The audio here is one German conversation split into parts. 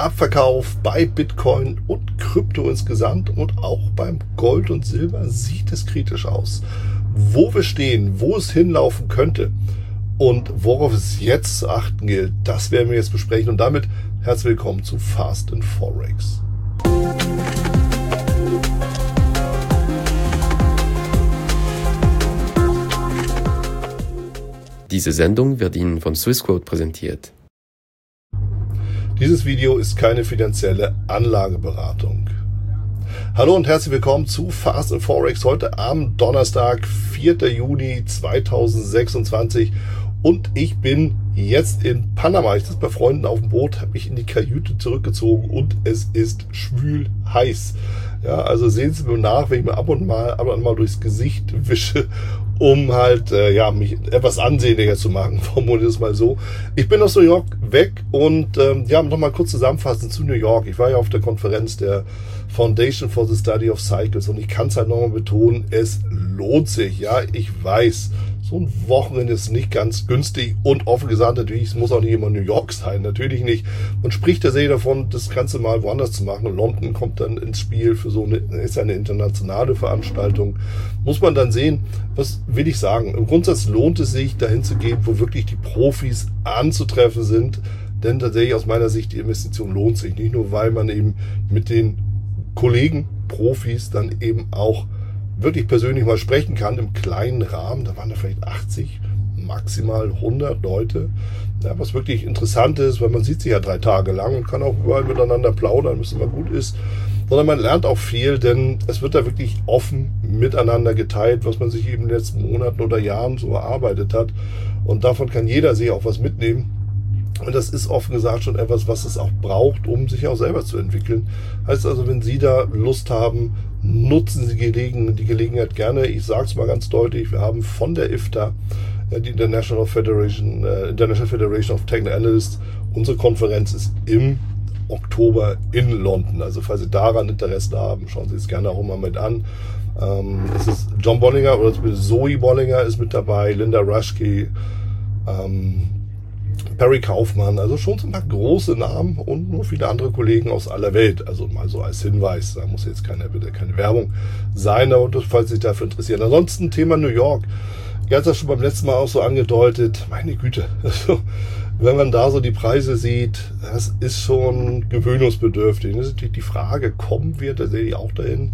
Abverkauf bei Bitcoin und Krypto insgesamt und auch beim Gold und Silber sieht es kritisch aus. Wo wir stehen, wo es hinlaufen könnte und worauf es jetzt zu achten gilt, das werden wir jetzt besprechen. Und damit herzlich willkommen zu Fast in Forex. Diese Sendung wird Ihnen von Swissquote präsentiert. Dieses Video ist keine finanzielle Anlageberatung. Hallo und herzlich willkommen zu Fast in Forex. Heute am Donnerstag, 4. Juni 2026. Und ich bin jetzt in Panama. Ich sitze bei Freunden auf dem Boot, habe mich in die Kajüte zurückgezogen und es ist schwül heiß. Ja, also sehen Sie mir nach, wenn ich mir ab und an mal durchs Gesicht wische, um halt mich etwas ansehnlicher zu machen, formuliere es mal so. Ich bin aus New York weg und noch mal kurz zusammenfassen zu New York. Ich war ja auf der Konferenz der Foundation for the Study of Cycles und ich kann es halt nochmal betonen, es lohnt sich. Ja, ich weiß, so ein Wochenende ist nicht ganz günstig und offen gesagt natürlich, es muss auch nicht immer New York sein, natürlich nicht. Man spricht tatsächlich davon, das Ganze mal woanders zu machen. London kommt dann ins Spiel für ist eine internationale Veranstaltung. Muss man dann sehen, was will ich sagen? Im Grundsatz lohnt es sich, dahin zu gehen, wo wirklich die Profis anzutreffen sind, denn tatsächlich aus meiner Sicht die Investition lohnt sich. Nicht nur, weil man eben mit den Kollegen, Profis dann eben auch wirklich persönlich mal sprechen kann im kleinen Rahmen. Da waren da vielleicht 80, maximal 100 Leute. Ja, was wirklich interessant ist, weil man sieht sich ja 3 Tage lang und kann auch überall miteinander plaudern, was immer gut ist. Sondern man lernt auch viel, denn es wird da wirklich offen miteinander geteilt, was man sich eben in den letzten Monaten oder Jahren so erarbeitet hat. Und davon kann jeder sich auch was mitnehmen. Und das ist offen gesagt schon etwas, was es auch braucht, um sich auch selber zu entwickeln. Heißt also, wenn Sie da Lust haben, nutzen Sie die Gelegenheit gerne. Ich sage es mal ganz deutlich, wir haben von der IFTA, die International Federation of Technical Analysts, unsere Konferenz ist im Oktober in London. Also falls Sie daran Interesse haben, schauen Sie es gerne auch mal mit an. Es ist John Bollinger oder Zoe Bollinger ist mit dabei, Linda Rushke, Perry Kaufmann, also schon so ein paar große Namen und nur viele andere Kollegen aus aller Welt. Also mal so als Hinweis, da muss jetzt keine Werbung sein, aber das, falls Sie sich dafür interessieren. Ansonsten Thema New York. Ich hatte das schon beim letzten Mal auch so angedeutet. Meine Güte, also, wenn man da so die Preise sieht, das ist schon gewöhnungsbedürftig. Das ist natürlich die Frage, kommen wir tatsächlich auch dahin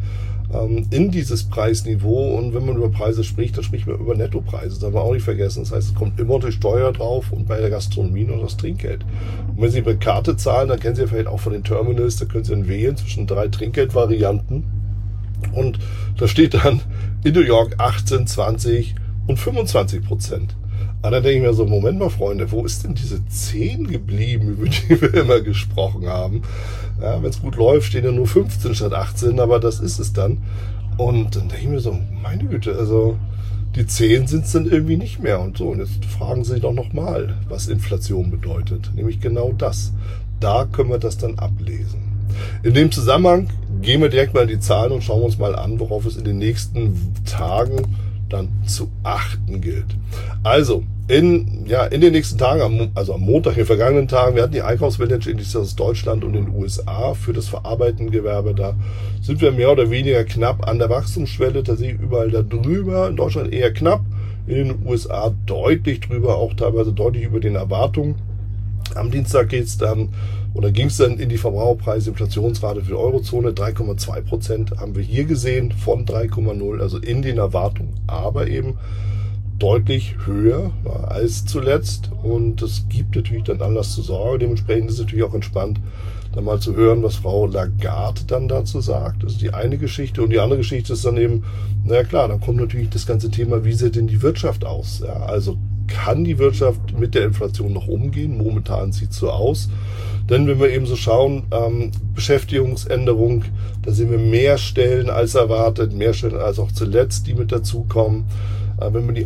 in dieses Preisniveau? Und wenn man über Preise spricht, dann spricht man über Nettopreise. Das darf man auch nicht vergessen. Das heißt, es kommt immer die Steuer drauf und bei der Gastronomie noch das Trinkgeld. Und wenn Sie mit Karte zahlen, dann kennen Sie ja vielleicht auch von den Terminals, da können Sie dann wählen zwischen 3 Trinkgeldvarianten. Und da steht dann in New York 18, 20 und 25%. Aber dann denke ich mir so, Moment mal, Freunde, wo ist denn diese 10 geblieben, über die wir immer gesprochen haben? Ja, wenn es gut läuft, stehen ja nur 15 statt 18, aber das ist es dann. Und dann denke ich mir so, meine Güte, also die 10 sind es dann irgendwie nicht mehr und so. Und jetzt fragen Sie doch nochmal, was Inflation bedeutet. Nämlich genau das. Da können wir das dann ablesen. In dem Zusammenhang gehen wir direkt mal in die Zahlen und schauen uns mal an, worauf es in den nächsten Tagen dann zu achten gilt. Also, in den nächsten Tagen, also am Montag, in den vergangenen Tagen, wir hatten die Einkaufsmanager-Indizes aus Deutschland und den USA für das verarbeitende Gewerbe. Da sind wir mehr oder weniger knapp an der Wachstumsschwelle, tatsächlich überall da drüber, in Deutschland eher knapp, in den USA deutlich drüber, auch teilweise deutlich über den Erwartungen. Am Dienstag ging es dann in die Verbraucherpreise, Inflationsrate für die Eurozone, 3,2% haben wir hier gesehen von 3,0, also in den Erwartungen, aber eben deutlich höher als zuletzt und das gibt natürlich dann Anlass zur Sorge. Dementsprechend ist es natürlich auch entspannt, dann mal zu hören, was Frau Lagarde dann dazu sagt. Das ist die eine Geschichte und die andere Geschichte ist dann eben, naja klar, dann kommt natürlich das ganze Thema, wie sieht denn die Wirtschaft aus? Ja, also kann die Wirtschaft mit der Inflation noch umgehen? Momentan sieht es so aus. Denn wenn wir eben so schauen, Beschäftigungsänderung, da sehen wir mehr Stellen als erwartet, mehr Stellen als auch zuletzt, die mit dazukommen. Wenn wir die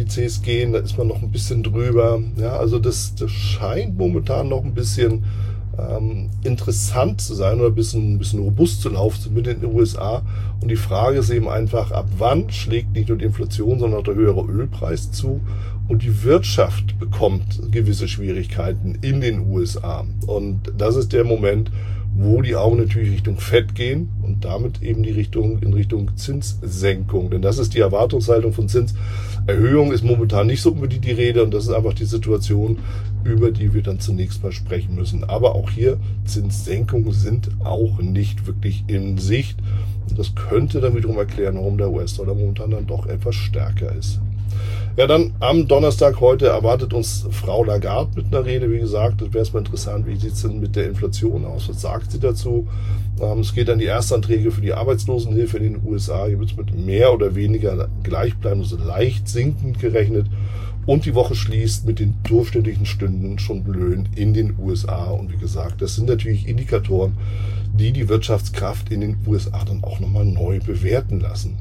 Einkaufsmanager-Indizes gehen, da ist man noch ein bisschen drüber. Ja, also das scheint momentan noch ein bisschen interessant zu sein oder ein bisschen robust zu laufen mit den USA. Und die Frage ist eben einfach, ab wann schlägt nicht nur die Inflation, sondern auch der höhere Ölpreis zu und die Wirtschaft bekommt gewisse Schwierigkeiten in den USA. Und das ist der Moment, wo die Augen natürlich Richtung Fed gehen und damit eben in Richtung Zinssenkung. Denn das ist die Erwartungshaltung von Zinserhöhung, ist momentan nicht so unbedingt die Rede und das ist einfach die Situation, über die wir dann zunächst mal sprechen müssen. Aber auch hier, Zinssenkungen sind auch nicht wirklich in Sicht. Und das könnte dann wiederum erklären, warum der US-Dollar momentan dann doch etwas stärker ist. Ja, dann am Donnerstag heute erwartet uns Frau Lagarde mit einer Rede. Wie gesagt, das wäre erstmal interessant, wie sieht es denn mit der Inflation aus? Was sagt sie dazu? Es geht an die Erstanträge für die Arbeitslosenhilfe in den USA. Hier wird es mit mehr oder weniger gleichbleibend, also leicht sinkend gerechnet. Und die Woche schließt mit den durchschnittlichen Stundenlöhnen in den USA. Und wie gesagt, das sind natürlich Indikatoren, die die Wirtschaftskraft in den USA dann auch nochmal neu bewerten lassen.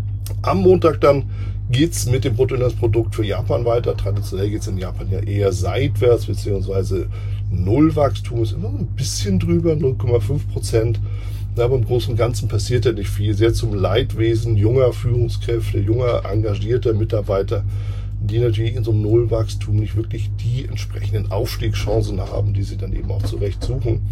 Am Montag dann geht's mit dem Bruttoinlandsprodukt für Japan weiter. Traditionell geht's in Japan ja eher seitwärts, beziehungsweise Nullwachstum ist immer ein bisschen drüber, 0,5%. Aber im Großen und Ganzen passiert ja nicht viel. Sehr zum Leidwesen junger Führungskräfte, junger engagierter Mitarbeiter, die natürlich in so einem Nullwachstum nicht wirklich die entsprechenden Aufstiegschancen haben, die sie dann eben auch zurecht suchen.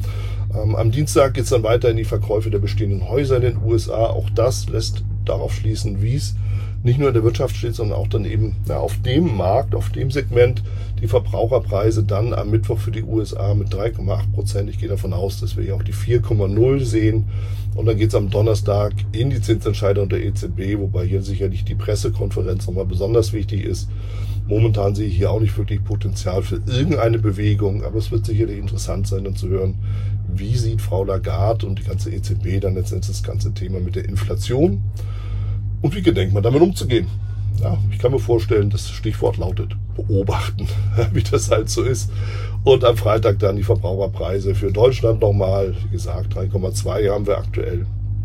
Am Dienstag geht's dann weiter in die Verkäufe der bestehenden Häuser in den USA. Auch das lässt darauf schließen, wie es nicht nur in der Wirtschaft steht, sondern auch dann eben auf dem Markt, auf dem Segment die Verbraucherpreise dann am Mittwoch für die USA mit 3,8%. Ich gehe davon aus, dass wir hier auch die 4,0 sehen. Und dann geht es am Donnerstag in die Zinsentscheidung der EZB, wobei hier sicherlich die Pressekonferenz nochmal besonders wichtig ist. Momentan sehe ich hier auch nicht wirklich Potenzial für irgendeine Bewegung, aber es wird sicherlich interessant sein, dann zu hören, wie sieht Frau Lagarde und die ganze EZB dann letztendlich das ganze Thema mit der Inflation und wie gedenkt man damit umzugehen. Ja, ich kann mir vorstellen, das Stichwort lautet beobachten, wie das halt so ist. Und am Freitag dann die Verbraucherpreise für Deutschland nochmal, wie gesagt, 3,2 haben wir aktuell.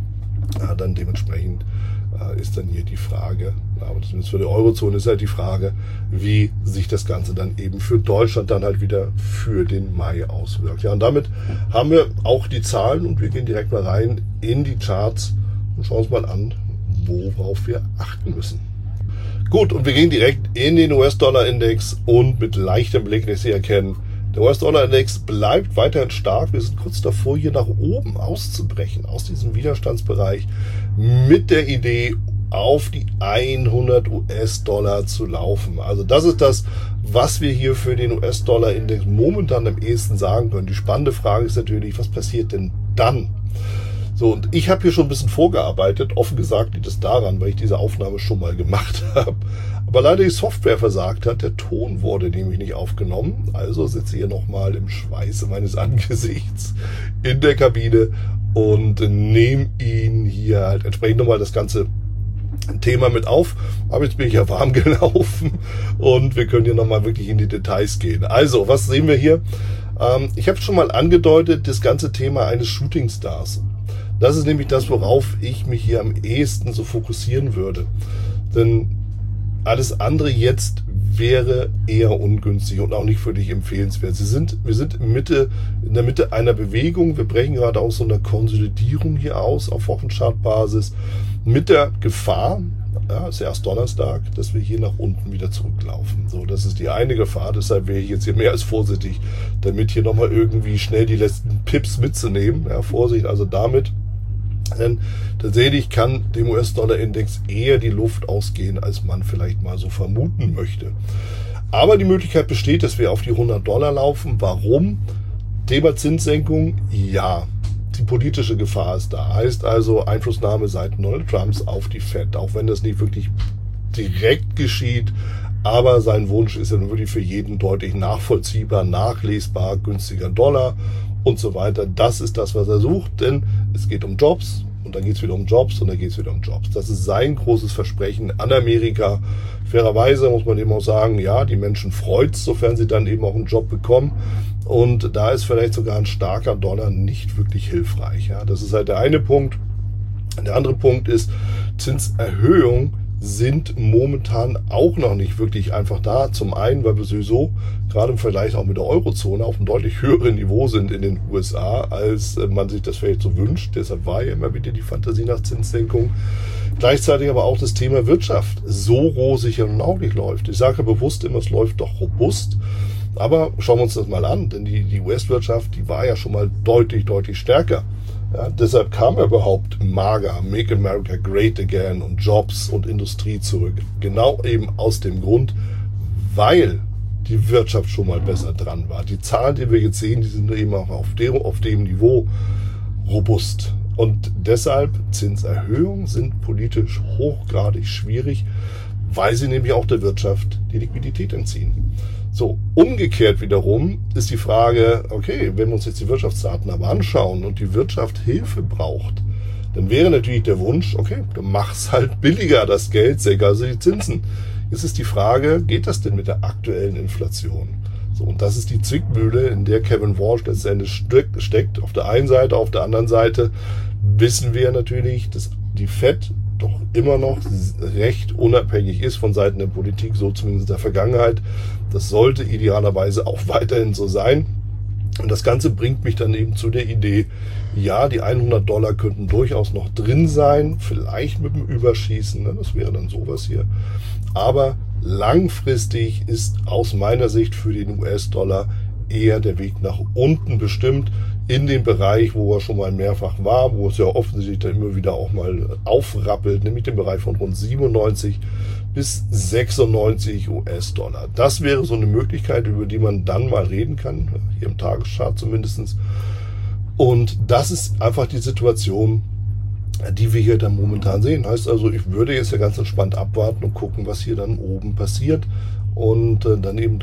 Ja, dann dementsprechend ist dann hier die Frage, aber zumindest für die Eurozone ist halt die Frage, wie sich das Ganze dann eben für Deutschland dann halt wieder für den Mai auswirkt. Ja, und damit haben wir auch die Zahlen und wir gehen direkt mal rein in die Charts und schauen uns mal an, worauf wir achten müssen. Gut, und wir gehen direkt in den US-Dollar-Index und mit leichtem Blick lässt sich erkennen, der US-Dollar-Index bleibt weiterhin stark. Wir sind kurz davor, hier nach oben auszubrechen, aus diesem Widerstandsbereich, mit der Idee, auf die 100 US-Dollar zu laufen. Also das ist das, was wir hier für den US-Dollar-Index momentan am ehesten sagen können. Die spannende Frage ist natürlich, was passiert denn dann? So, und ich habe hier schon ein bisschen vorgearbeitet. Offen gesagt liegt es daran, weil ich diese Aufnahme schon mal gemacht habe. Aber leider die Software versagt hat. Der Ton wurde nämlich nicht aufgenommen. Also sitze ich hier nochmal im Schweiße meines Angesichts in der Kabine und nehme ihn hier halt entsprechend nochmal das ganze Thema mit auf. Aber jetzt bin ich ja warm gelaufen und wir können hier nochmal wirklich in die Details gehen. Also, was sehen wir hier? Ich habe schon mal angedeutet, das ganze Thema eines Shootingstars. Das ist nämlich das, worauf ich mich hier am ehesten so fokussieren würde. Denn alles andere jetzt wäre eher ungünstig und auch nicht für dich empfehlenswert. Wir sind in der Mitte einer Bewegung. Wir brechen gerade aus so einer Konsolidierung hier aus auf Wochenchartbasis mit der Gefahr, ja, ist ja erst Donnerstag, dass wir hier nach unten wieder zurücklaufen. So, das ist die eine Gefahr. Deshalb wäre ich jetzt hier mehr als vorsichtig, damit hier nochmal irgendwie schnell die letzten Pips mitzunehmen. Ja, Vorsicht also damit. Denn tatsächlich kann dem US-Dollar-Index eher die Luft ausgehen, als man vielleicht mal so vermuten möchte. Aber die Möglichkeit besteht, dass wir auf die 100 Dollar laufen. Warum? Thema Zinssenkung, ja. Die politische Gefahr ist da. Heißt also Einflussnahme seitens Donald Trumps auf die Fed. Auch wenn das nicht wirklich direkt geschieht. Aber sein Wunsch ist ja nun wirklich für jeden deutlich nachvollziehbar, nachlesbar, günstiger Dollar und so weiter. Das ist das, was er sucht, denn es geht um Jobs und dann geht es wieder um Jobs und dann geht es wieder um Jobs. Das ist sein großes Versprechen an Amerika. Fairerweise muss man eben auch sagen, ja, die Menschen freut's, sofern sie dann eben auch einen Job bekommen. Und da ist vielleicht sogar ein starker Dollar nicht wirklich hilfreich. Ja, das ist halt der eine Punkt. Der andere Punkt ist, Zinserhöhung sind momentan auch noch nicht wirklich einfach da. Zum einen, weil wir sowieso gerade im Vergleich auch mit der Eurozone auf einem deutlich höheren Niveau sind in den USA, als man sich das vielleicht so wünscht. Deshalb war ja immer wieder die Fantasie nach Zinssenkung. Gleichzeitig aber auch das Thema Wirtschaft so rosig ja nun auch nicht läuft. Ich sage bewusst immer, es läuft doch robust. Aber schauen wir uns das mal an, denn die US-Wirtschaft, die war ja schon mal deutlich, deutlich stärker. Ja, deshalb kam überhaupt MAGA, Make America Great Again und Jobs und Industrie zurück. Genau eben aus dem Grund, weil die Wirtschaft schon mal besser dran war. Die Zahlen, die wir jetzt sehen, die sind eben auch auf dem Niveau robust. Und deshalb Zinserhöhungen sind politisch hochgradig schwierig, weil sie nämlich auch der Wirtschaft die Liquidität entziehen. So, umgekehrt wiederum ist die Frage, okay, wenn wir uns jetzt die Wirtschaftsdaten aber anschauen und die Wirtschaft Hilfe braucht, dann wäre natürlich der Wunsch, okay, dann mach's halt billiger, das Geld, senk also die Zinsen. Jetzt ist die Frage, geht das denn mit der aktuellen Inflation? So, und das ist die Zwickmühle, in der Kevin Walsh letztendlich steckt. Auf der einen Seite, auf der anderen Seite wissen wir natürlich, dass die Fed doch immer noch recht unabhängig ist von Seiten der Politik, so zumindest in der Vergangenheit. Das sollte idealerweise auch weiterhin so sein. Und das Ganze bringt mich dann eben zu der Idee, ja, die $100 könnten durchaus noch drin sein, vielleicht mit dem Überschießen, ne, das wäre dann sowas hier. Aber langfristig ist aus meiner Sicht für den US-Dollar eher der Weg nach unten bestimmt, in den Bereich, wo er schon mal mehrfach war, wo es ja offensichtlich dann immer wieder auch mal aufrappelt, nämlich den Bereich von rund 97 bis 96 US-Dollar. Das wäre so eine Möglichkeit, über die man dann mal reden kann, hier im Tageschart zumindest. Und das ist einfach die Situation, die wir hier dann momentan sehen. Heißt also, ich würde jetzt ja ganz entspannt abwarten und gucken, was hier dann oben passiert und dann eben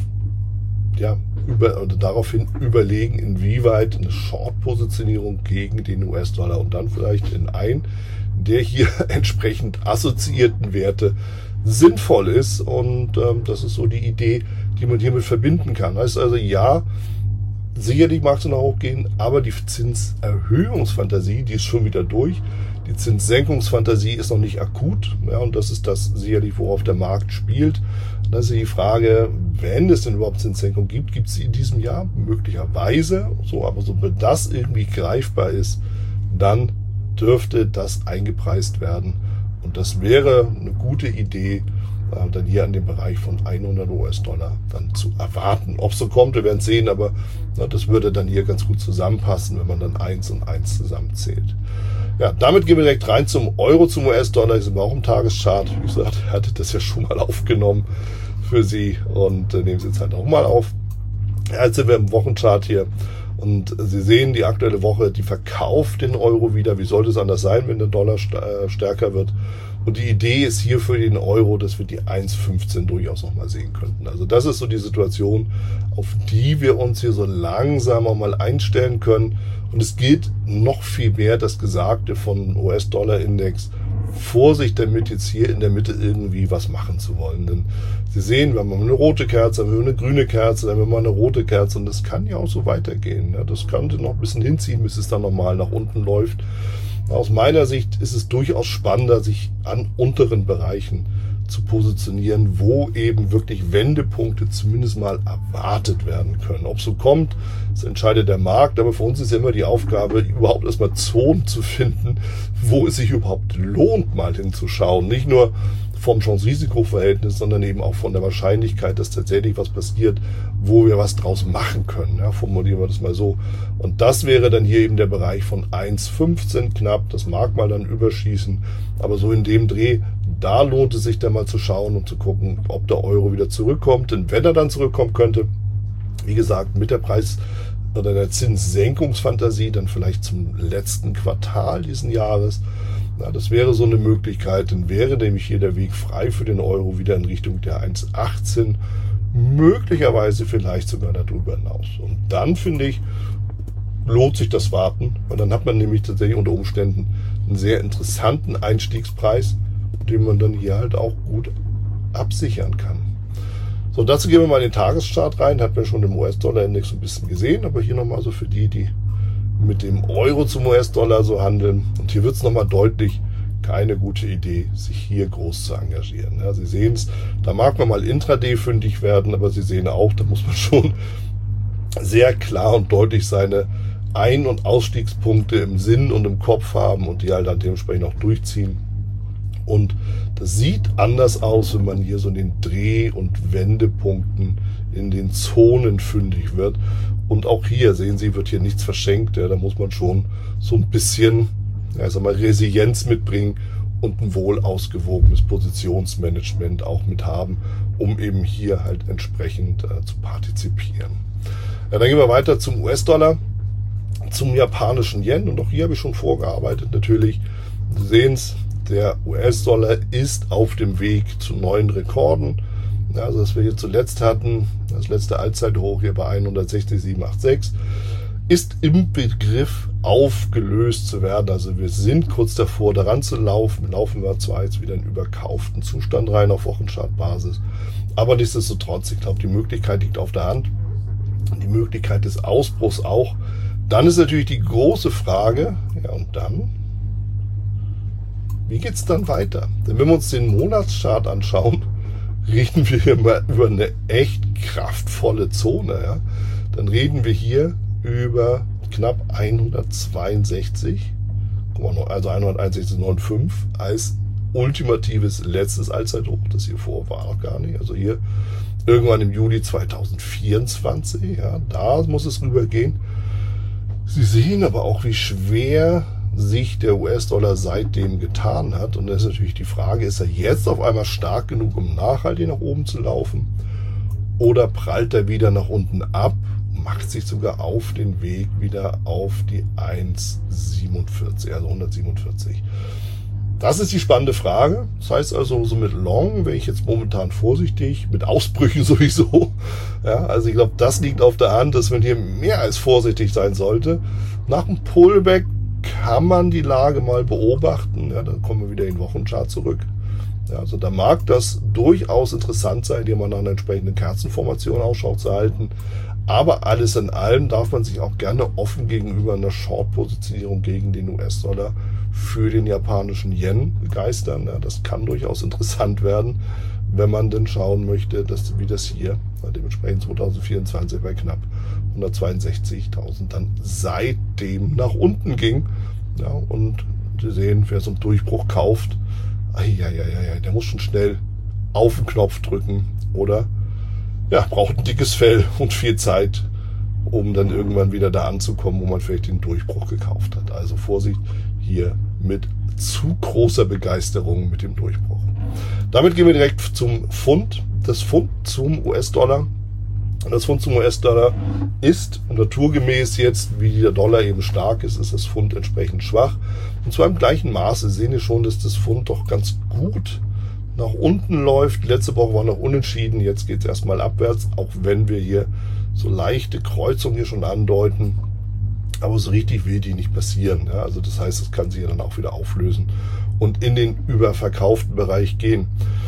daraufhin überlegen, inwieweit eine Short-Positionierung gegen den US-Dollar und dann vielleicht in einen der hier entsprechend assoziierten Werte sinnvoll ist. Und das ist so die Idee, die man hiermit verbinden kann. Heißt also, ja, sicherlich mag es noch hochgehen, aber die Zinserhöhungsfantasie, die ist schon wieder durch. Die Zinssenkungsfantasie ist noch nicht akut. Ja, und das ist das sicherlich, worauf der Markt spielt. Das ist die Frage, wenn es denn überhaupt Zinssenkung gibt, gibt es sie in diesem Jahr möglicherweise. So, aber sobald das irgendwie greifbar ist, dann dürfte das eingepreist werden. Und das wäre eine gute Idee, dann hier an dem Bereich von 100 US-Dollar dann zu erwarten. Ob es so kommt, wir werden sehen, aber das würde dann hier ganz gut zusammenpassen, wenn man dann 1 und 1 zusammenzählt. Ja, damit gehen wir direkt rein zum Euro, zum US-Dollar. Hier sind wir auch im Tageschart. Wie gesagt, ich hatte das ja schon mal aufgenommen für Sie und nehmen Sie jetzt halt auch mal auf. Jetzt sind wir im Wochenchart hier. Und Sie sehen, die aktuelle Woche, die verkauft den Euro wieder. Wie sollte es anders sein, wenn der Dollar stärker wird? Und die Idee ist hier für den Euro, dass wir die 1,15 durchaus nochmal sehen könnten. Also das ist so die Situation, auf die wir uns hier so langsam auch mal einstellen können. Und es gilt noch viel mehr das Gesagte von US-Dollar-Index. Vorsicht damit, jetzt hier in der Mitte irgendwie was machen zu wollen. Denn Sie sehen, wir haben eine rote Kerze, wir haben eine grüne Kerze, dann haben wir mal eine rote Kerze. Und das kann ja auch so weitergehen. Ja, das könnte noch ein bisschen hinziehen, bis es dann nochmal nach unten läuft. Aus meiner Sicht ist es durchaus spannender, sich an unteren Bereichen zu positionieren, wo eben wirklich Wendepunkte zumindest mal erwartet werden können. Ob es so kommt, das entscheidet der Markt, aber für uns ist ja immer die Aufgabe, überhaupt erstmal Zonen zu finden, wo es sich überhaupt lohnt, mal hinzuschauen. Nicht nur vom Chance-Risiko-Verhältnis, sondern eben auch von der Wahrscheinlichkeit, dass tatsächlich was passiert, wo wir was draus machen können. Ja, formulieren wir das mal so. Und das wäre dann hier eben der Bereich von 1,15 knapp. Das mag mal dann überschießen, aber so in dem Dreh, da lohnt es sich dann mal zu schauen und zu gucken, ob der Euro wieder zurückkommt. Denn wenn er dann zurückkommen könnte, wie gesagt, mit der oder der Zinssenkungsfantasie, dann vielleicht zum letzten Quartal diesen Jahres, na, das wäre so eine Möglichkeit, dann wäre nämlich hier der Weg frei für den Euro wieder in Richtung der 1,18, möglicherweise vielleicht sogar darüber hinaus. Und dann, finde ich, lohnt sich das Warten, weil dann hat man nämlich tatsächlich unter Umständen einen sehr interessanten Einstiegspreis, den man dann hier halt auch gut absichern kann. So, dazu gehen wir mal in den Tageschart rein, hat man schon im US-Dollar-Index ein bisschen gesehen, aber hier nochmal so für die mit dem Euro zum US-Dollar so handeln. Und hier wird es nochmal deutlich, keine gute Idee, sich hier groß zu engagieren. Ja, Sie sehen es, da mag man mal intraday fündig werden, aber Sie sehen auch, da muss man schon sehr klar und deutlich seine Ein- und Ausstiegspunkte im Sinn und im Kopf haben und die halt dann dementsprechend auch durchziehen. Und das sieht anders aus, wenn man hier so in den Dreh- und Wendepunkten in den Zonen fündig wird. Und auch hier, sehen Sie, wird hier nichts verschenkt. Ja, da muss man schon so ein bisschen, ja, ich sag mal, Resilienz mitbringen und ein wohl ausgewogenes Positionsmanagement auch mit haben, um eben hier halt entsprechend zu partizipieren. Ja, dann gehen wir weiter zum US-Dollar, zum japanischen Yen. Und auch hier habe ich schon vorgearbeitet natürlich. Sie sehen es, der US-Dollar ist auf dem Weg zu neuen Rekorden. Ja, also was wir hier zuletzt hatten, das letzte Allzeithoch hier bei 160,786, ist im Begriff aufgelöst zu werden. Also wir sind kurz davor, daran zu laufen. Laufen wir zwar jetzt wieder in überkauften Zustand rein auf Wochenchartbasis, aber nichtsdestotrotz, ich glaube, die Möglichkeit liegt auf der Hand. Die Möglichkeit des Ausbruchs auch. Dann ist natürlich die große Frage, ja, und dann? Wie geht's dann weiter? Denn wenn wir uns den Monatschart anschauen, reden wir hier mal über eine echt kraftvolle Zone. Ja? Dann reden wir hier über knapp 162, also 161,95 als ultimatives letztes Allzeithoch. Das hier vor war noch gar nicht. Also hier irgendwann im Juli 2024, ja, da muss es rübergehen. Sie sehen aber auch, wie schwer sich der US-Dollar seitdem getan hat. Und da ist natürlich die Frage, ist er jetzt auf einmal stark genug, um nachhaltig nach oben zu laufen? Oder prallt er wieder nach unten ab, macht sich sogar auf den Weg wieder auf die 1,47, also 147. Das ist die spannende Frage. Das heißt also, so mit Long wäre ich jetzt momentan vorsichtig, mit Ausbrüchen sowieso. Ja, also ich glaube, das liegt auf der Hand, dass man hier mehr als vorsichtig sein sollte. Nach dem Pullback kann man die Lage mal beobachten. Ja, dann kommen wir wieder in den Wochenchart zurück. Ja, also da mag das durchaus interessant sein, hier mal nach einer entsprechenden Kerzenformation Ausschau zu halten. Aber alles in allem darf man sich auch gerne offen gegenüber einer Short-Positionierung gegen den US-Dollar für den japanischen Yen begeistern. Ja, das kann durchaus interessant werden, wenn man denn schauen möchte, wie das hier dementsprechend 2024 bei knapp 162.000 dann seitdem nach unten ging. Ja, und Sie sehen, wer so einen Durchbruch kauft, der muss schon schnell auf den Knopf drücken oder ja, braucht ein dickes Fell und viel Zeit, um dann irgendwann wieder da anzukommen, wo man vielleicht den Durchbruch gekauft hat. Also Vorsicht hier mit zu großer Begeisterung mit dem Durchbruch. Damit gehen wir direkt zum Pfund. Das Pfund zum US-Dollar. Das Pfund zum US-Dollar ist naturgemäß jetzt, wie der Dollar eben stark ist, ist das Pfund entsprechend schwach. Und zwar im gleichen Maße sehen wir schon, dass das Pfund doch ganz gut nach unten läuft. Letzte Woche war noch unentschieden, jetzt geht es erstmal abwärts, auch wenn wir hier so leichte Kreuzungen hier schon andeuten. Aber so richtig will die nicht passieren. Ja? Also das heißt, es kann sich dann auch wieder auflösen und in den überverkauften Bereich gehen.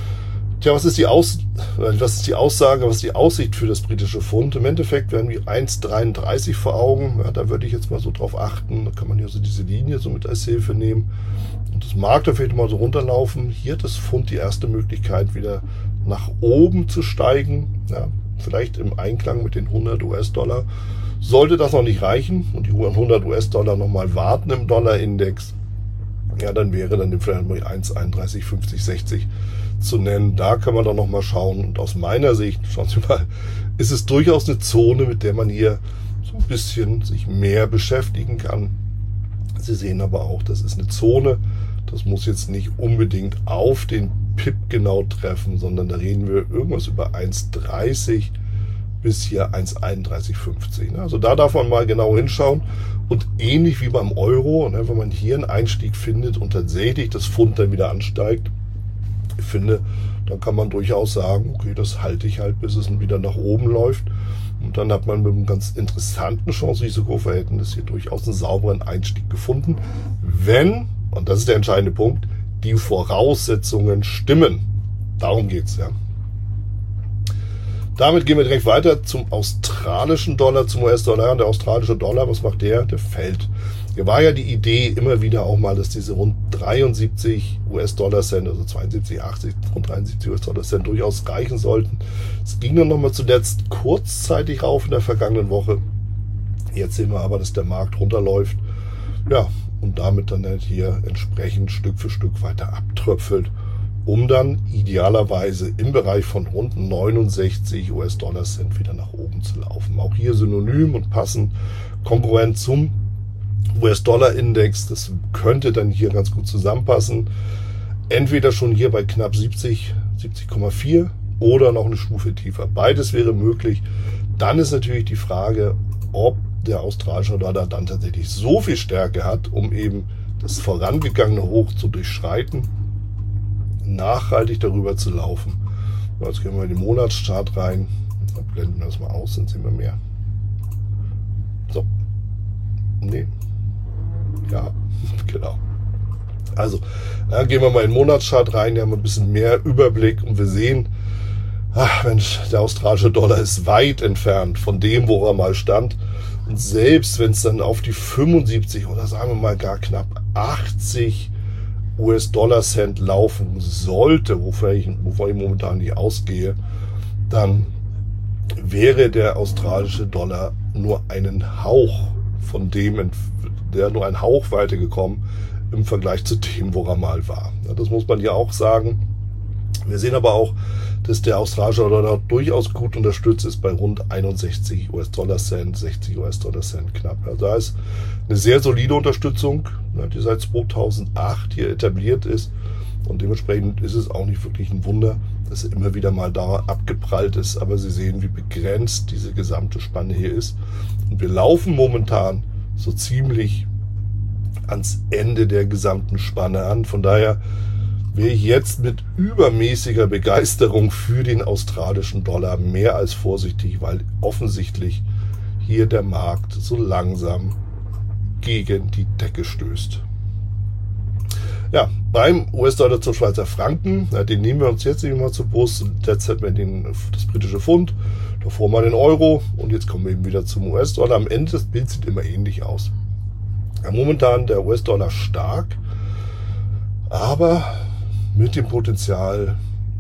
Tja, was ist die Aussage, was ist die Aussicht für das britische Pfund? Im Endeffekt werden wir 1,33 vor Augen. Ja, da würde ich jetzt mal so drauf achten. Da kann man hier so diese Linie so mit als Hilfe nehmen. Und das mag da vielleicht mal so runterlaufen. Hier hat das Pfund die erste Möglichkeit, wieder nach oben zu steigen. Ja, vielleicht im Einklang mit den 100 US-Dollar. Sollte das noch nicht reichen und die 100 US-Dollar nochmal warten im Dollarindex, ja, dann wäre dann vielleicht mal 1,315060 zu nennen. Da kann man dann nochmal schauen. Und aus meiner Sicht, schauen Sie mal, ist es durchaus eine Zone, mit der man hier so ein bisschen sich mehr beschäftigen kann. Sie sehen aber auch, das ist eine Zone. Das muss jetzt nicht unbedingt auf den Pip genau treffen, sondern da reden wir irgendwas über 1,30 bis hier 1,3150. Also da darf man mal genau hinschauen. Und ähnlich wie beim Euro, wenn man hier einen Einstieg findet und tatsächlich das Pfund dann wieder ansteigt, ich finde, dann kann man durchaus sagen, okay, das halte ich halt, bis es wieder nach oben läuft. Und dann hat man mit einem ganz interessanten Chance-Risiko-Verhältnis hier durchaus einen sauberen Einstieg gefunden, wenn, und das ist der entscheidende Punkt, die Voraussetzungen stimmen. Darum geht's, ja. Damit gehen wir direkt weiter zum australischen Dollar, zum US-Dollar. Der australische Dollar, was macht der? Der fällt. Hier war ja die Idee immer wieder auch mal, dass diese rund 73 US-Dollar-Cent, also 72,80, rund 73 US-Dollar-Cent durchaus reichen sollten. Es ging dann nochmal zuletzt kurzzeitig rauf in der vergangenen Woche. Jetzt sehen wir aber, dass der Markt runterläuft. Ja, und damit dann halt hier entsprechend Stück für Stück weiter abtröpfelt, um dann idealerweise im Bereich von rund 69 US-Dollar-Cent wieder nach oben zu laufen. Auch hier synonym und passend konkurrent zum US-Dollar-Index. Das könnte dann hier ganz gut zusammenpassen. Entweder schon hier bei knapp 70, 70,4 oder noch eine Stufe tiefer. Beides wäre möglich. Dann ist natürlich die Frage, ob der australische Dollar dann tatsächlich so viel Stärke hat, um eben das vorangegangene Hoch zu durchschreiten, nachhaltig darüber zu laufen. Jetzt gehen wir in den Monatschart rein. Dann blenden wir das mal aus, dann sehen wir mehr. So. Nee. Ja, genau. Also, dann gehen wir mal in den Monatschart rein, hier haben wir ein bisschen mehr Überblick und wir sehen, ach Mensch, der australische Dollar ist weit entfernt von dem, wo er mal stand. Und selbst wenn es dann auf die 75 oder sagen wir mal gar knapp 80 US-Dollar-Cent laufen sollte, wovon ich momentan nicht ausgehe, dann wäre der australische Dollar nur einen Hauch von dem, nur ein Hauch weitergekommen im Vergleich zu dem, wo er mal war. Ja, das muss man ja auch sagen. Wir sehen aber auch, dass der australische Dollar durchaus gut unterstützt ist bei rund 61 US-Dollar-Cent, 60 US-Dollar-Cent knapp. Also da ist eine sehr solide Unterstützung, die seit 2008 hier etabliert ist. Und dementsprechend ist es auch nicht wirklich ein Wunder, dass er immer wieder mal da abgeprallt ist. Aber Sie sehen, wie begrenzt diese gesamte Spanne hier ist. Und wir laufen momentan so ziemlich ans Ende der gesamten Spanne an. Von daher wäre ich jetzt mit übermäßiger Begeisterung für den australischen Dollar mehr als vorsichtig, weil offensichtlich hier der Markt so langsam gegen die Decke stößt. Ja, beim US-Dollar zum Schweizer Franken, den nehmen wir uns jetzt nicht mal zur Brust. Jetzt hätten wir das britische Pfund, davor mal den Euro und jetzt kommen wir eben wieder zum US-Dollar. Am Ende das Bild sieht immer ähnlich aus. Ja, momentan der US-Dollar stark, aber mit dem Potenzial,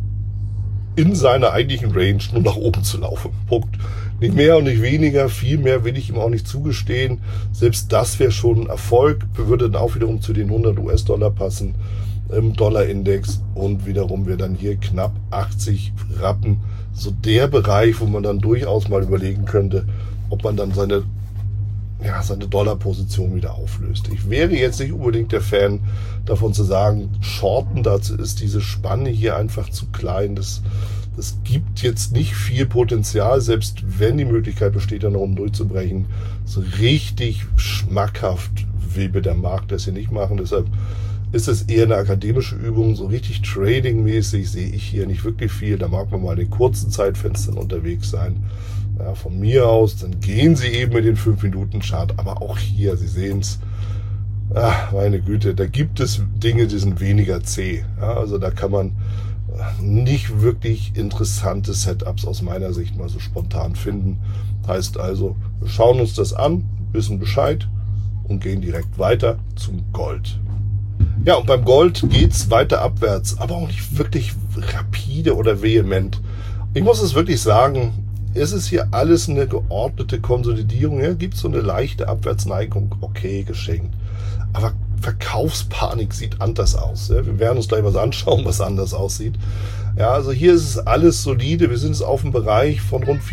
in seiner eigentlichen Range nur nach oben zu laufen. Punkt. Nicht mehr und nicht weniger, viel mehr will ich ihm auch nicht zugestehen. Selbst das wäre schon ein Erfolg, würde dann auch wiederum zu den 100 US-Dollar passen im Dollar-Index und wiederum wäre dann hier knapp 80 Rappen. So der Bereich, wo man dann durchaus mal überlegen könnte, ob man dann seine Dollarposition wieder auflöst. Ich wäre jetzt nicht unbedingt der Fan davon zu sagen, shorten, dazu ist diese Spanne hier einfach zu klein. Das gibt jetzt nicht viel Potenzial, selbst wenn die Möglichkeit besteht, da noch um durchzubrechen. So richtig schmackhaft will der Markt das hier nicht machen. Deshalb ist es eher eine akademische Übung. So richtig tradingmäßig sehe ich hier nicht wirklich viel. Da mag man mal in den kurzen Zeitfenstern unterwegs sein. Ja, von mir aus, dann gehen Sie eben mit den 5-Minuten-Chart, aber auch hier, Sie sehen es, meine Güte, da gibt es Dinge, die sind weniger zäh. Ja, also da kann man nicht wirklich interessante Setups aus meiner Sicht mal so spontan finden. Heißt also, wir schauen uns das an, wissen Bescheid und gehen direkt weiter zum Gold. Ja, und beim Gold geht's weiter abwärts, aber auch nicht wirklich rapide oder vehement. Ich muss es wirklich sagen, es ist hier alles eine geordnete Konsolidierung. Ja, gibt so eine leichte Abwärtsneigung, okay, geschenkt. Aber Verkaufspanik sieht anders aus. Ja, wir werden uns gleich was anschauen, was anders aussieht. Ja, also hier ist es alles solide. Wir sind jetzt auf dem Bereich von rund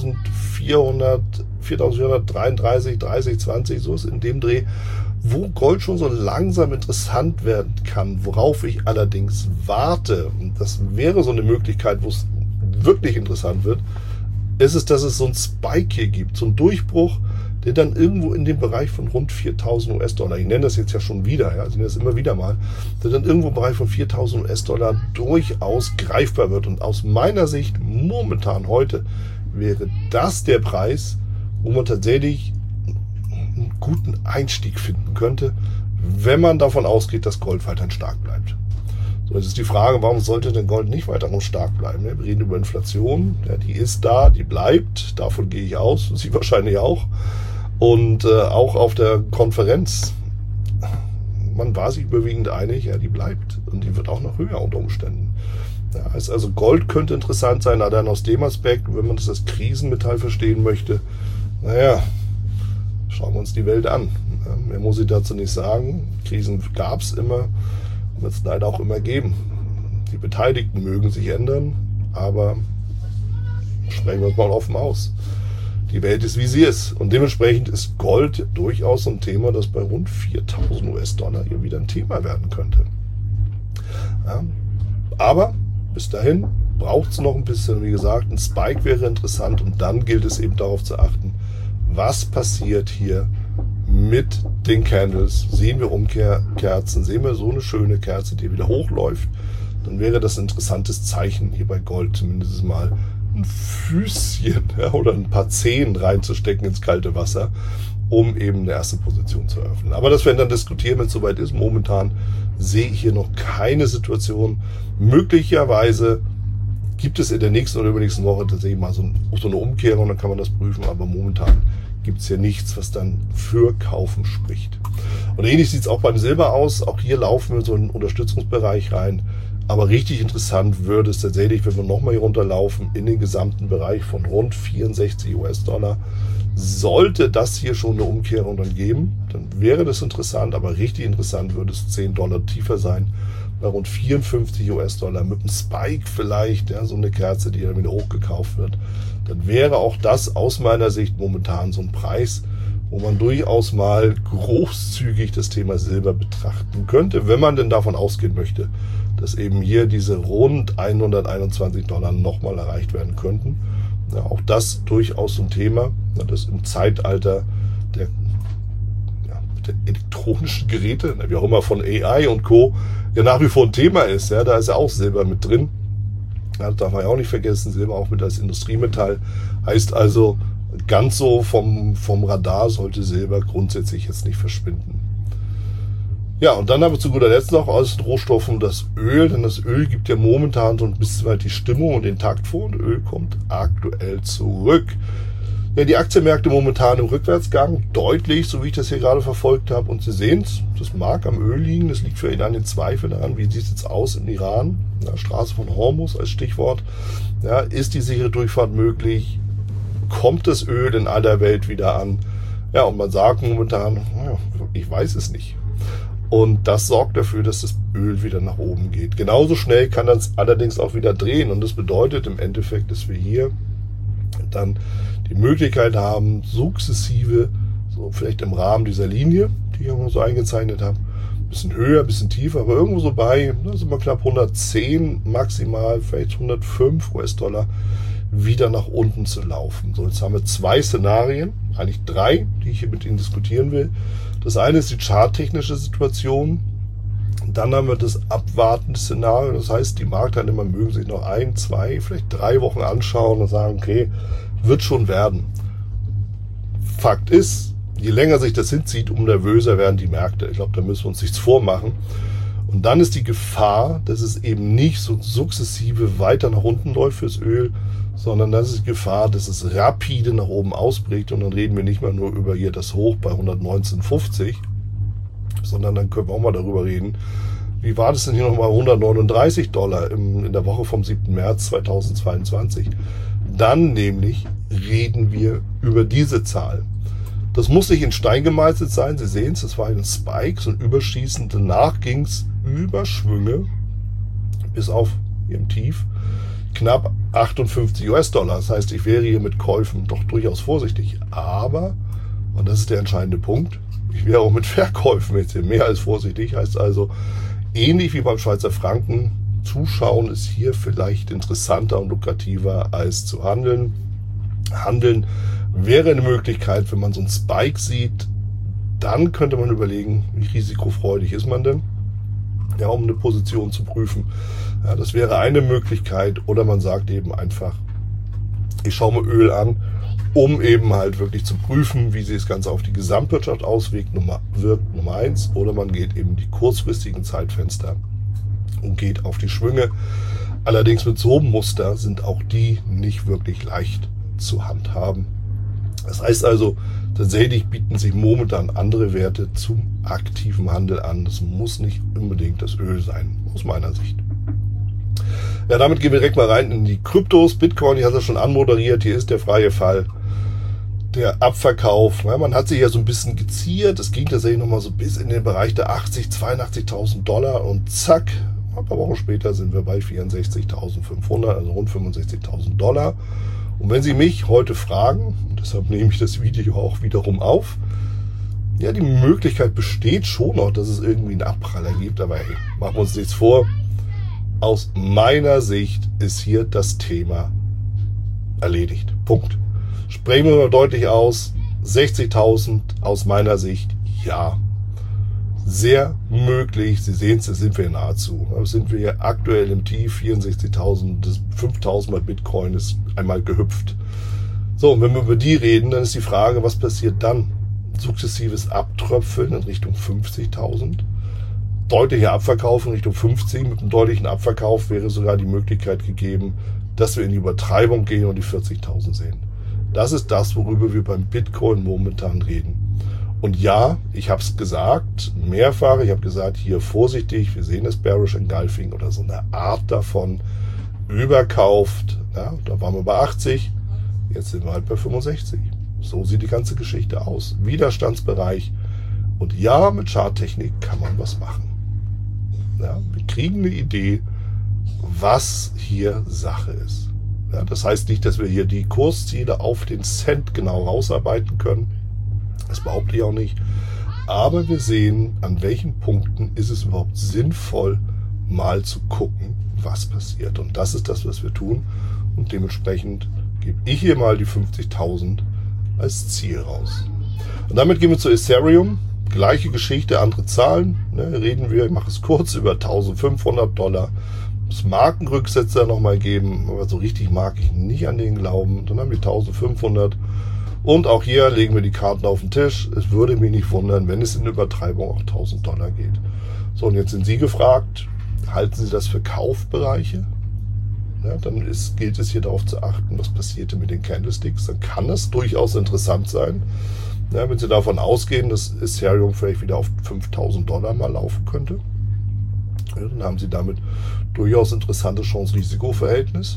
4.433, 30,20, so ist in dem Dreh, wo Gold schon so langsam interessant werden kann. Worauf ich allerdings warte, und das wäre so eine Möglichkeit, wo es wirklich interessant wird, ist es, dass es so ein Spike hier gibt, so ein Durchbruch, der dann irgendwo in dem Bereich von rund 4.000 US-Dollar, ich nenne das jetzt ja schon wieder, ja, ich nenne das immer wieder mal, der dann irgendwo im Bereich von 4.000 US-Dollar durchaus greifbar wird. Und aus meiner Sicht momentan heute wäre das der Preis, wo man tatsächlich einen guten Einstieg finden könnte, wenn man davon ausgeht, dass Gold weiterhin stark bleibt. So, jetzt ist die Frage, warum sollte denn Gold nicht weiter noch stark bleiben? Wir reden über Inflation, ja, die ist da, die bleibt, davon gehe ich aus, und Sie wahrscheinlich auch. Und auch auf der Konferenz, man war sich überwiegend einig, ja, die bleibt und die wird auch noch höher unter Umständen. Ja, also Gold könnte interessant sein, allein aus dem Aspekt, wenn man das als Krisenmetall verstehen möchte. Naja, schauen wir uns die Welt an. Ja, mehr muss ich dazu nicht sagen. Krisen gab es immer, wird es leider auch immer geben. Die Beteiligten mögen sich ändern, aber sprechen wir uns mal offen aus. Die Welt ist, wie sie ist. Und dementsprechend ist Gold durchaus ein Thema, das bei rund 4.000 US-Dollar hier wieder ein Thema werden könnte. Ja, aber bis dahin braucht es noch ein bisschen. Wie gesagt, ein Spike wäre interessant. Und dann gilt es eben darauf zu achten, was passiert hier mit den Candles. Sehen wir Umkehrkerzen, sehen wir so eine schöne Kerze, die wieder hochläuft, dann wäre das ein interessantes Zeichen hier bei Gold, zumindest mal ein Füßchen, ja, oder ein paar Zehen reinzustecken ins kalte Wasser, um eben eine erste Position zu eröffnen. Aber das werden dann diskutieren, wenn es soweit ist. Momentan sehe ich hier noch keine Situation. Möglicherweise gibt es in der nächsten oder übernächsten Woche tatsächlich mal so eine Umkehrung, dann kann man das prüfen, aber momentan gibt es hier nichts, was dann für Kaufen spricht. Und ähnlich sieht es auch beim Silber aus. Auch hier laufen wir so in den Unterstützungsbereich rein. Aber richtig interessant würde es tatsächlich, wenn wir nochmal hier runterlaufen, in den gesamten Bereich von rund 64 US-Dollar. Sollte das hier schon eine Umkehrung dann geben, dann wäre das interessant. Aber richtig interessant würde es 10 Dollar tiefer sein, bei rund 54 US-Dollar mit einem Spike vielleicht, ja, so eine Kerze, die dann wieder hochgekauft wird. Dann wäre auch das aus meiner Sicht momentan so ein Preis, wo man durchaus mal großzügig das Thema Silber betrachten könnte, wenn man denn davon ausgehen möchte, dass eben hier diese rund 121 Dollar nochmal erreicht werden könnten. Ja, auch das durchaus so ein Thema, das im Zeitalter der elektronischen Geräte, wie auch immer von AI und Co., ja nach wie vor ein Thema ist. Ja, da ist ja auch Silber mit drin. Ja, das darf man ja auch nicht vergessen, Silber auch mit als Industriemetall. Heißt also, ganz so vom Radar sollte Silber grundsätzlich jetzt nicht verschwinden. Ja, und dann haben wir zu guter Letzt noch aus den Rohstoffen das Öl, denn das Öl gibt ja momentan so ein bisschen weit die Stimmung und den Takt vor und Öl kommt aktuell zurück. Ja, die Aktienmärkte momentan im Rückwärtsgang, deutlich, so wie ich das hier gerade verfolgt habe. Und Sie sehen es, das mag am Öl liegen, das liegt für ihn an den Zweifel daran, wie sieht es jetzt aus in Iran, ja, Straße von Hormuz als Stichwort. Ja, ist die sichere Durchfahrt möglich? Kommt das Öl in aller Welt wieder an? Ja, und man sagt momentan, ja, ich weiß es nicht. Und das sorgt dafür, dass das Öl wieder nach oben geht. Genauso schnell kann das allerdings auch wieder drehen. Und das bedeutet im Endeffekt, dass wir hier dann die Möglichkeit haben, sukzessive, so vielleicht im Rahmen dieser Linie, die ich auch so eingezeichnet habe, ein bisschen höher, ein bisschen tiefer, aber irgendwo so bei, da sind wir knapp 110 maximal, vielleicht 105 US-Dollar, wieder nach unten zu laufen. So, jetzt haben wir zwei Szenarien, eigentlich drei, die ich hier mit Ihnen diskutieren will. Das eine ist die charttechnische Situation. Dann haben wir das abwartende Szenario. Das heißt, die Marktteilnehmer mögen sich noch 1, 2, vielleicht 3 Wochen anschauen und sagen, okay, wird schon werden. Fakt ist, je länger sich das hinzieht, umso nervöser werden die Märkte. Ich glaube, da müssen wir uns nichts vormachen. Und dann ist die Gefahr, dass es eben nicht so sukzessive weiter nach unten läuft fürs Öl, sondern das ist die Gefahr, dass es rapide nach oben ausbricht. Und dann reden wir nicht mehr nur über hier das Hoch bei 119,50, sondern dann können wir auch mal darüber reden, wie war das denn hier nochmal 139 Dollar in der Woche vom 7. März 2022. Dann nämlich reden wir über diese Zahl. Das muss nicht in Stein gemeißelt sein. Sie sehen es, das war ein Spike, so ein Überschießen. Danach ging es über Schwünge bis auf ihrem Tief knapp 58 US-Dollar. Das heißt, ich wäre hier mit Käufen doch durchaus vorsichtig. Aber, und das ist der entscheidende Punkt, ich wäre auch mit Verkäufen jetzt hier mehr als vorsichtig. Heißt also, ähnlich wie beim Schweizer Franken, zuschauen ist hier vielleicht interessanter und lukrativer als zu handeln. Handeln wäre eine Möglichkeit, wenn man so einen Spike sieht, dann könnte man überlegen, wie risikofreudig ist man denn, ja, um eine Position zu prüfen. Ja, das wäre eine Möglichkeit, oder man sagt eben einfach, ich schaue mir Öl an, um eben halt wirklich zu prüfen, wie sich das Ganze auf die Gesamtwirtschaft auswirkt, Nummer 1, oder man geht eben die kurzfristigen Zeitfenster und geht auf die Schwünge. Allerdings mit so einem Muster sind auch die nicht wirklich leicht zu handhaben. Das heißt also, tatsächlich bieten sich momentan andere Werte zum aktiven Handel an. Das muss nicht unbedingt das Öl sein, aus meiner Sicht. Ja, damit gehen wir direkt mal rein in die Kryptos. Bitcoin, ich hatte es schon anmoderiert, hier ist der freie Fall. Der Abverkauf, ja, man hat sich ja so ein bisschen geziert. Es ging tatsächlich nochmal so bis in den Bereich der 82.000 Dollar und zack, ein paar Wochen später sind wir bei 64.500, also rund 65.000 Dollar. Und wenn Sie mich heute fragen, und deshalb nehme ich das Video auch wiederum auf, ja, die Möglichkeit besteht schon noch, dass es irgendwie einen Abpraller gibt, aber hey, machen wir uns nichts vor. Aus meiner Sicht ist hier das Thema erledigt. Punkt. Sprechen wir mal deutlich aus. 60.000 aus meiner Sicht, ja. Sehr möglich. Sie sehen es, da sind wir nahezu. Da sind wir hier aktuell im Tief. 64.000, das 5.000 mal Bitcoin ist einmal gehüpft. So, und wenn wir über die reden, dann ist die Frage, was passiert dann? Sukzessives Abtröpfeln in Richtung 50.000. Deutlicher Abverkauf in Richtung 50. Mit einem deutlichen Abverkauf wäre sogar die Möglichkeit gegeben, dass wir in die Übertreibung gehen und die 40.000 sehen. Das ist das, worüber wir beim Bitcoin momentan reden. Und ja, ich habe es gesagt, mehrfach, ich habe gesagt, hier vorsichtig, wir sehen das Bearish Engulfing oder so eine Art davon, überkauft. Ja, da waren wir bei 80, jetzt sind wir halt bei 65. So sieht die ganze Geschichte aus. Widerstandsbereich. Und ja, mit Charttechnik kann man was machen. Ja, wir kriegen eine Idee, was hier Sache ist. Ja, das heißt nicht, dass wir hier die Kursziele auf den Cent genau rausarbeiten können. Das behaupte ich auch nicht. Aber wir sehen, an welchen Punkten ist es überhaupt sinnvoll, mal zu gucken, was passiert. Und das ist das, was wir tun. Und dementsprechend gebe ich hier mal die 50.000 als Ziel raus. Und damit gehen wir zu Ethereum. Gleiche Geschichte, andere Zahlen. Reden wir, ich mache es kurz, über 1.500 Dollar. Das Markenrücksetzer nochmal geben, aber so richtig mag ich nicht an den glauben. Dann haben wir 1.500 und auch hier legen wir die Karten auf den Tisch. Es würde mich nicht wundern, wenn es in Übertreibung auch 1.000 Dollar geht. So, und jetzt sind Sie gefragt, halten Sie das für Kaufbereiche? Ja, dann gilt es hier darauf zu achten, was passierte mit den Candlesticks. Dann kann es durchaus interessant sein, ja, wenn Sie davon ausgehen, dass Ethereum vielleicht wieder auf 5.000 Dollar mal laufen könnte. Ja, dann haben Sie damit durchaus interessantes Chance-Risiko-Verhältnis.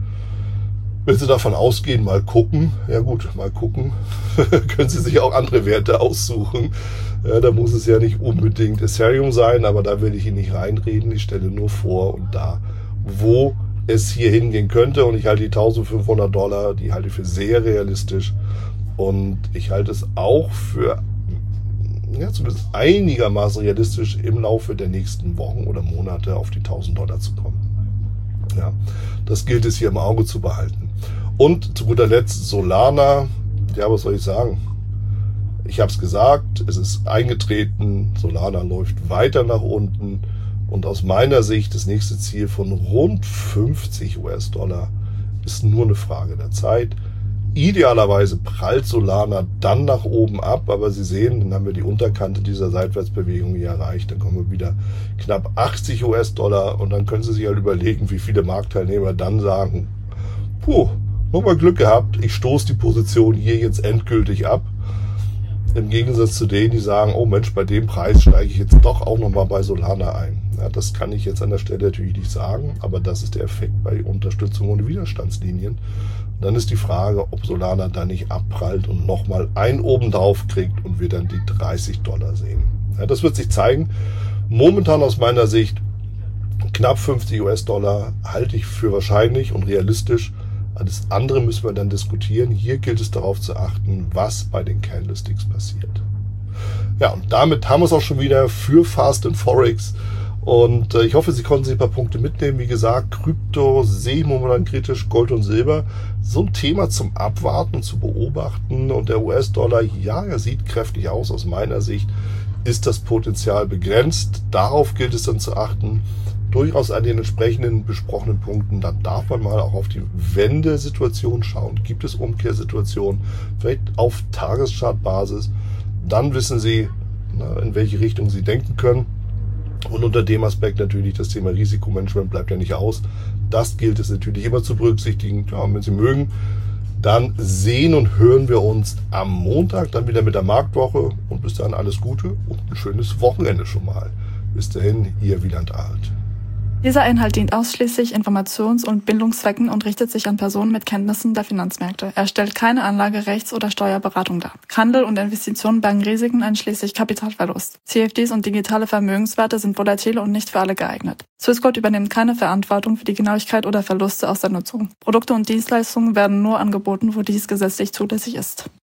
Wenn Sie davon ausgehen, mal gucken, ja gut, mal gucken, können Sie sich auch andere Werte aussuchen. Ja, da muss es ja nicht unbedingt Ethereum sein, aber da will ich Ihnen nicht reinreden. Ich stelle nur vor und da, wo es hier hingehen könnte. Und ich halte die 1.500 Dollar, die halte ich für sehr realistisch. Und ich halte es auch für ja, zumindest einigermaßen realistisch, im Laufe der nächsten Wochen oder Monate auf die 1.000 Dollar zu kommen. Ja, das gilt es hier im Auge zu behalten. Und zu guter Letzt Solana. Ja, was soll ich sagen? Ich habe es gesagt, es ist eingetreten, Solana läuft weiter nach unten und aus meiner Sicht das nächste Ziel von rund 50 US-Dollar ist nur eine Frage der Zeit. Idealerweise prallt Solana dann nach oben ab, aber Sie sehen, dann haben wir die Unterkante dieser Seitwärtsbewegung hier erreicht. Dann kommen wir wieder knapp 80 US-Dollar und dann können Sie sich halt überlegen, wie viele Marktteilnehmer dann sagen, puh, nochmal Glück gehabt, ich stoße die Position hier jetzt endgültig ab. Im Gegensatz zu denen, die sagen, oh Mensch, bei dem Preis steige ich jetzt doch auch nochmal bei Solana ein. Ja, das kann ich jetzt an der Stelle natürlich nicht sagen, aber das ist der Effekt bei Unterstützung und Widerstandslinien. Dann ist die Frage, ob Solana da nicht abprallt und nochmal einen oben drauf kriegt und wir dann die 30 Dollar sehen. Ja, das wird sich zeigen. Momentan aus meiner Sicht knapp 50 US-Dollar halte ich für wahrscheinlich und realistisch. Alles andere müssen wir dann diskutieren. Hier gilt es darauf zu achten, was bei den Candlesticks passiert. Ja, und damit haben wir es auch schon wieder für Fast and Forex. Und ich hoffe, Sie konnten sich ein paar Punkte mitnehmen. Wie gesagt, Krypto sehe ich momentan kritisch, Gold und Silber. So ein Thema zum Abwarten und zu beobachten. Und der US-Dollar, ja, er sieht kräftig aus. Aus meiner Sicht ist das Potenzial begrenzt. Darauf gilt es dann zu achten. Durchaus an den entsprechenden besprochenen Punkten. Dann darf man mal auch auf die Wendesituation schauen. Gibt es Umkehrsituationen? Vielleicht auf Tageschartbasis. Dann wissen Sie, in welche Richtung Sie denken können. Und unter dem Aspekt natürlich das Thema Risikomanagement bleibt ja nicht aus. Das gilt es natürlich immer zu berücksichtigen. Ja, und wenn Sie mögen, dann sehen und hören wir uns am Montag dann wieder mit der Marktwoche. Und bis dahin alles Gute und ein schönes Wochenende schon mal. Bis dahin, Ihr Wieland Alt. Dieser Inhalt dient ausschließlich Informations- und Bildungszwecken und richtet sich an Personen mit Kenntnissen der Finanzmärkte. Er stellt keine Anlage-, Rechts- oder Steuerberatung dar. Handel und Investitionen bergen Risiken einschließlich Kapitalverlust. CFDs und digitale Vermögenswerte sind volatil und nicht für alle geeignet. Swissquote übernimmt keine Verantwortung für die Genauigkeit oder Verluste aus der Nutzung. Produkte und Dienstleistungen werden nur angeboten, wo dies gesetzlich zulässig ist.